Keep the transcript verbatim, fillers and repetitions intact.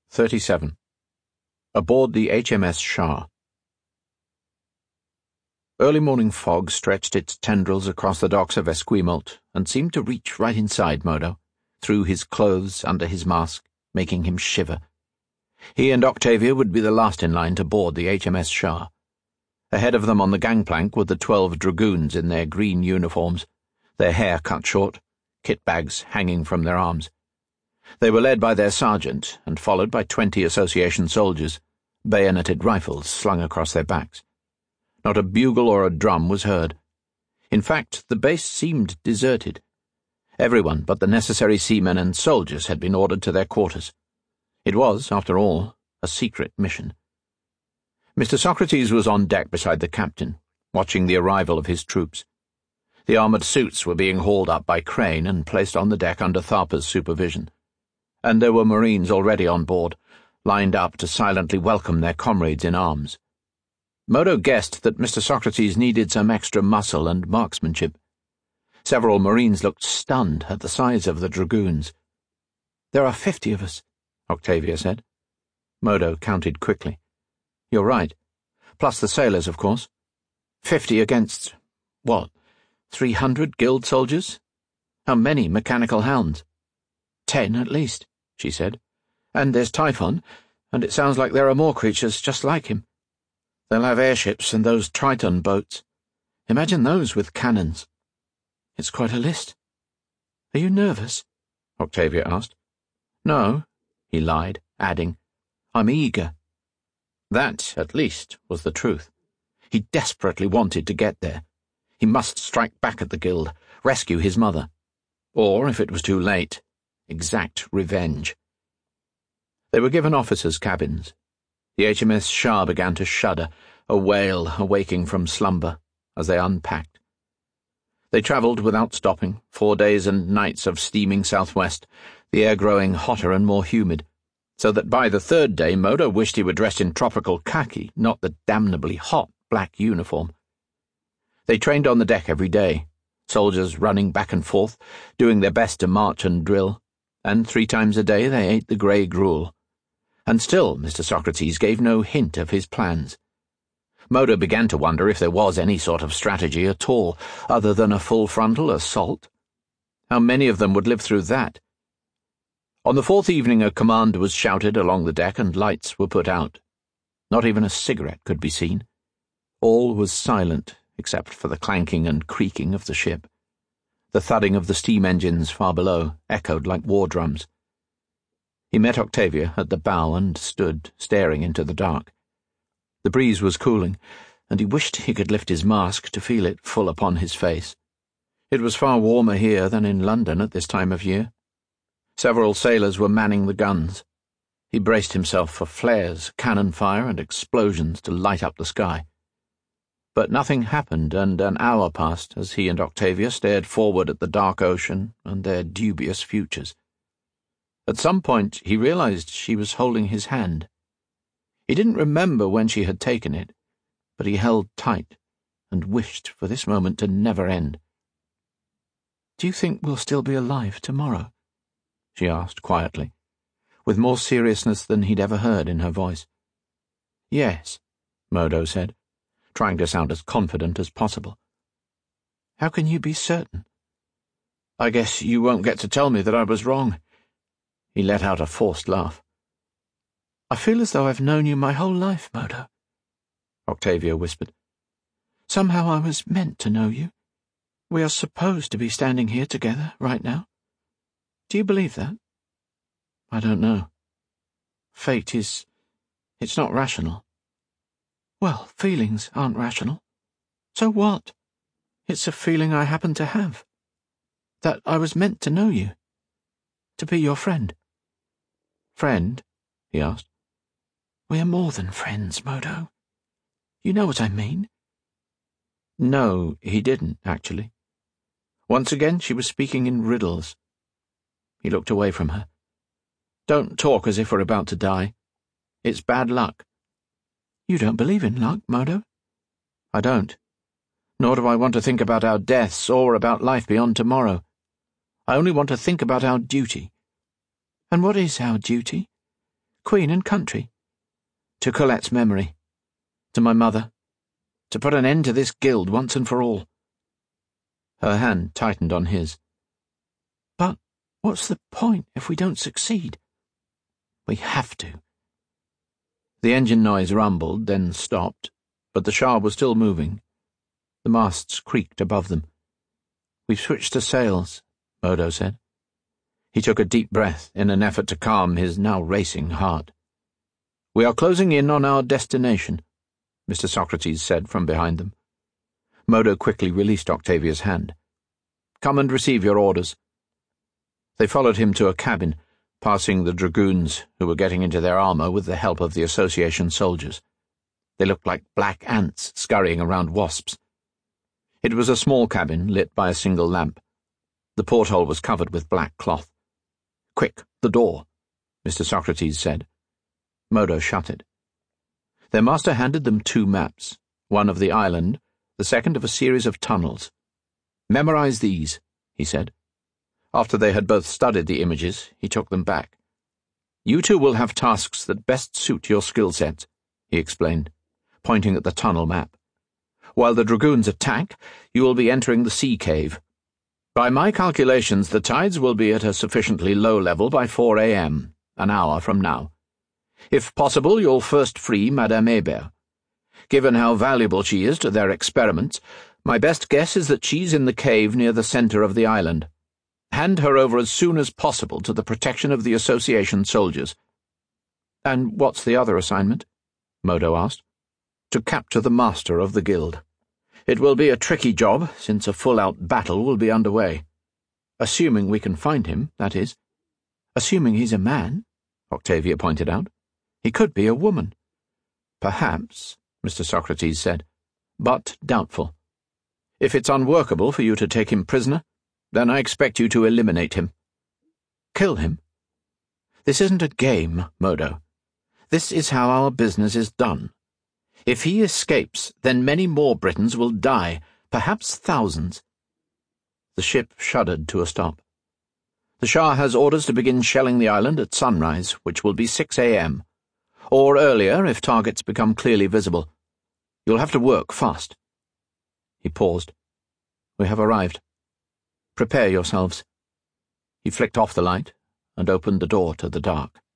thirty-seven. Aboard the H M S Shah. Early morning fog stretched its tendrils across the docks of Esquimalt and seemed to reach right inside Modo, through his clothes, under his mask, making him shiver. He and Octavia would be the last in line to board the H M S Shah. Ahead of them on the gangplank were the twelve dragoons in their green uniforms, their hair cut short, kit bags hanging from their arms. They were led by their sergeant and followed by twenty association soldiers, bayoneted rifles slung across their backs. Not a bugle or a drum was heard. In fact, the base seemed deserted. Everyone but the necessary seamen and soldiers had been ordered to their quarters. It was, after all, a secret mission. Mister Socrates was on deck beside the captain, watching the arrival of his troops. The armoured suits were being hauled up by crane and placed on the deck under Tharpa's supervision. And there were Marines already on board, lined up to silently welcome their comrades in arms. Modo guessed that Mister Socrates needed some extra muscle and marksmanship. Several Marines looked stunned at the size of the dragoons. "There are fifty of us," Octavia said. Modo counted quickly. "You're right. Plus the sailors, of course. Fifty against, what, three hundred guild soldiers? How many mechanical hounds?" "Ten, at least," she said. "And there's Typhon, and it sounds like there are more creatures just like him. They'll have airships and those Triton boats. Imagine those with cannons. It's quite a list." "Are you nervous?" Octavia asked. "No," he lied, adding, "I'm eager." That, at least, was the truth. He desperately wanted to get there. He must strike back at the guild, rescue his mother. Or, if it was too late, exact revenge. They were given officers' cabins. The H M S Shah began to shudder, a wail awaking from slumber, as they unpacked. They travelled without stopping, four days and nights of steaming southwest, the air growing hotter and more humid, so that by the third day Modo wished he were dressed in tropical khaki, not the damnably hot black uniform. They trained on the deck every day, soldiers running back and forth, doing their best to march and drill, and three times a day they ate the grey gruel. And still Mister Socrates gave no hint of his plans. Modo began to wonder if there was any sort of strategy at all, other than a full-frontal assault. How many of them would live through that? On the fourth evening a command was shouted along the deck and lights were put out. Not even a cigarette could be seen. All was silent, except for the clanking and creaking of the ship. The thudding of the steam engines far below echoed like war drums. He met Octavia at the bow and stood staring into the dark. The breeze was cooling, and he wished he could lift his mask to feel it full upon his face. It was far warmer here than in London at this time of year. Several sailors were manning the guns. He braced himself for flares, cannon fire, and explosions to light up the sky. But nothing happened, and an hour passed as he and Octavia stared forward at the dark ocean and their dubious futures. At some point he realized she was holding his hand. He didn't remember when she had taken it, but he held tight and wished for this moment to never end. "Do you think we'll still be alive tomorrow?" she asked quietly, with more seriousness than he'd ever heard in her voice. "Yes," Modo said, trying to sound as confident as possible. "How can you be certain?" "I guess you won't get to tell me that I was wrong." He let out a forced laugh. "I feel as though I've known you my whole life, Modo," Octavia whispered. "Somehow I was meant to know you. We are supposed to be standing here together right now. Do you believe that?" "I don't know. Fate is... it's not rational." "Well, feelings aren't rational. So what? It's a feeling I happen to have. That I was meant to know you. To be your friend." "Friend?" he asked. "We're more than friends, Modo. You know what I mean?" No, he didn't, actually. Once again she was speaking in riddles. He looked away from her. "Don't talk as if we're about to die. It's bad luck." "You don't believe in luck, Modo?" "I don't. Nor do I want to think about our deaths or about life beyond tomorrow. I only want to think about our duty." "And what is our duty?" Queen and country. To Colette's memory. To my mother. To put an end to this guild once and for all. Her hand tightened on his. But what's the point if we don't succeed? We have to. The engine noise rumbled, then stopped, but the Shah was still moving. The masts creaked above them. We've switched to sails, Modo said. He took a deep breath in an effort to calm his now racing heart. We are closing in on our destination, Mister Socrates said from behind them. Modo quickly released Octavia's hand. Come and receive your orders. They followed him to a cabin, passing the dragoons who were getting into their armour with the help of the Association soldiers. They looked like black ants scurrying around wasps. It was a small cabin lit by a single lamp. The porthole was covered with black cloth. Quick, the door, Mister Socrates said. Modo shut it. Their master handed them two maps, one of the island, the second of a series of tunnels. Memorize these, he said. After they had both studied the images, he took them back. You two will have tasks that best suit your skill sets, he explained, pointing at the tunnel map. While the dragoons attack, you will be entering the sea cave. By my calculations, the tides will be at a sufficiently low level by four a m, an hour from now. If possible, you'll first free Madame Hébert. Given how valuable she is to their experiments, my best guess is that she's in the cave near the centre of the island. Hand her over as soon as possible to the protection of the Association soldiers. And what's the other assignment? Modo asked. To capture the master of the guild. It will be a tricky job, since a full-out battle will be underway. Assuming we can find him, that is. Assuming he's a man, Octavia pointed out. He could be a woman. Perhaps, Mister Socrates said, but doubtful. If it's unworkable for you to take him prisoner, then I expect you to eliminate him. Kill him? This isn't a game, Modo. This is how our business is done. If he escapes, then many more Britons will die, perhaps thousands. The ship shuddered to a stop. The Shah has orders to begin shelling the island at sunrise, which will be six a m, or earlier if targets become clearly visible. You'll have to work fast. He paused. We have arrived. Prepare yourselves. He flicked off the light and opened the door to the dark.